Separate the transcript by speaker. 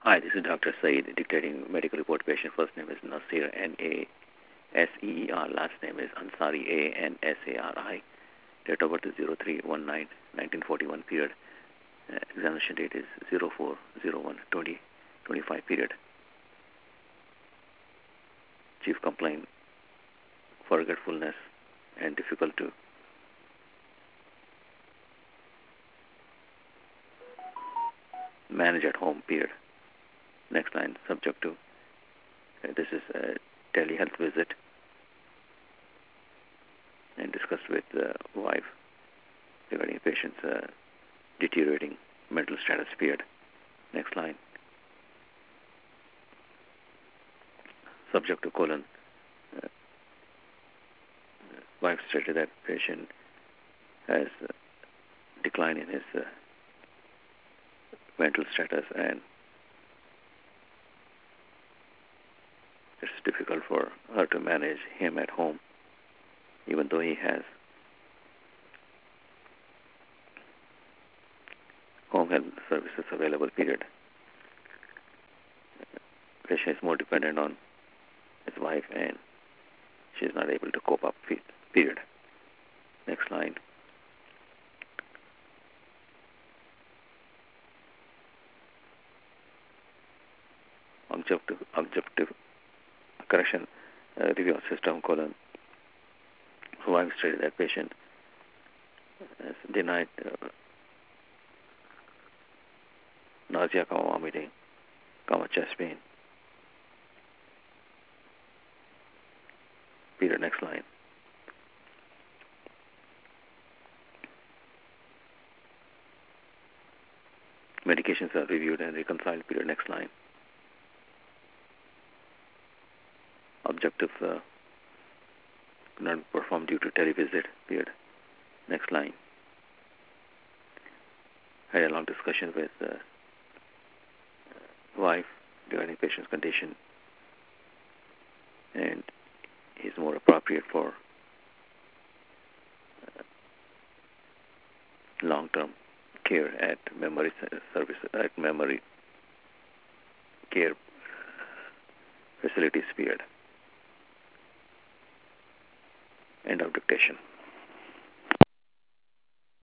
Speaker 1: Hi, this is Dr. Saeed dictating medical report. Patient first name is Nasir, N-A-S-E-E-R. Last name is Ansari, A-N-S-A-R-I. Date of birth is 03/19/1941 period. Examination date is 04/01/2025 period. Chief complaint, forgetfulness and difficult to manage at home period. Next line, subject to, this is a telehealth visit and discussed with the wife regarding patient's deteriorating mental status period. Next line, subject to colon, wife stated that patient has decline in his mental status and it's difficult for her to manage him at home even though he has home health services available period. Patient is more dependent on his wife and she is not able to cope up period. Next line. Objective correction, review of system colon. Wife stated that patient has denied nausea, vomiting, chest pain. Period. Next line. Medications are reviewed and reconciled. Period. Next line. Objective not performed due to televisit. Period. Next line. Had a long discussion with wife regarding patient's condition and is more appropriate for long-term care at memory service at memory care facilities. Period. End of dictation.